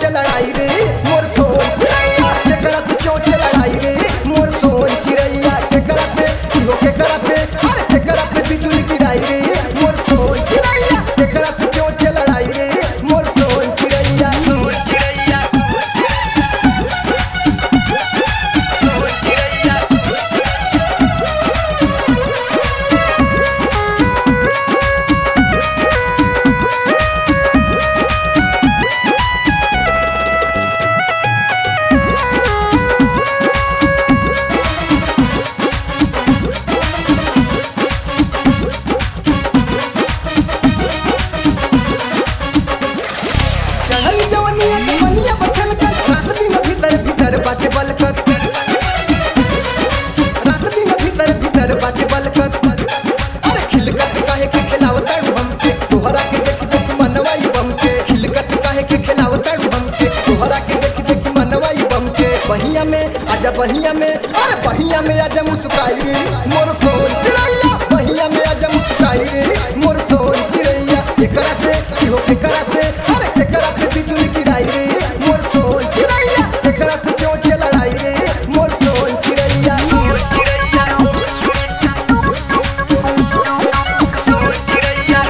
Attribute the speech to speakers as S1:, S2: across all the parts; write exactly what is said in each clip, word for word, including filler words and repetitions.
S1: चोंच लड़ाई रे मोर सोन चिरैया केकरा से चोंच लड़ाई रे मोर सोन चिरैया केकरा पे हो केकरा पे अरे केकरा पे बिजुली गिराई रे मोर सोन चिरैया केकरा से चोंच लड़ाई रे मोर सोन चिरैया सोन चिरैया सोन चिरैया चढ़ल जवनिया के बनिया बछल कर रात दिन भीतर भीतर बाटे बलकर रात दिन भीतर भीतर बाटे बलकर अरे खिलकत काहे के खिलावताड़ू हमके तोहरा के देख देख मनवाई बमके खिलकत काहे के खिलावताड़ू हमके तोहरा के देख देख मनवाई बमके बहिया में आजा बहिया में अरे बहिया में आजा मुस्काई रे मोर सोन चिरैया बहिया में आजा मुस्काई रे मोर सोन चिरैया केकरा से हो केकरा से अरे केकरा पे बिजुली गिराई रे मोर सोन चिरैया केकरा से चोंच लड़ाई रे मोर सोन चिरैया सोन चिरैया सोन चिरैया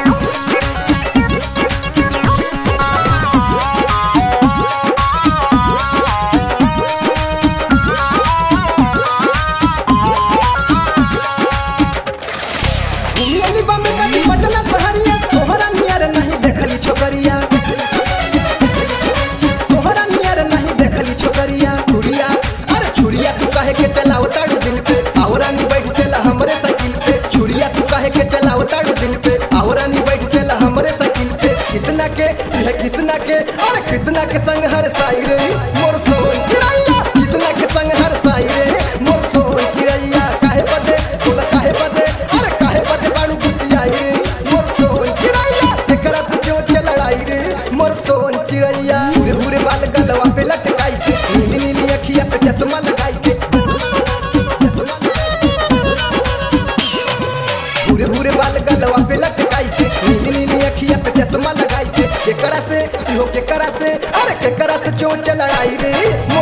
S1: घुमियली बम कभी पटना शहरिया तोहरा नियर नहीं देखली छोकरिया तोहरा नियर नहीं देखली छोकरिया छुरिया अरे छुरिया तू काहे के चलावताड़ू दिल पे आवरा नी बैठ चला हमरे साइकिल पे छुरिया तू काहे के चलावताड़ू दिल पे आवरा नी बैठ चला हमरे साइकिल पे किसना के यह किसना के अरे किसना के संग हर साई रे मोर सोन चिरैया किसना के संग हर साई रे मोर सोन चिरैया काहे पदे बोला काहे पदे अरे काहे पदे बाड़ू घुसियाई रे मोर सोन चिरैया केकरा से चोंच लड़ाई रे मोर सोन चिरैया भूरे भूरे बाल गलवा पे लटकाई के नीली नीली अखिया पे चश्मा लगाई के चश्मा लगाई के। भूरे भूरे बाल गलवा पे लटकाई के नीली नीली अखिया पे चश्मा लगाई के केकरा से हो केकरा से अरे केकरा से चोंच लड़ाई रे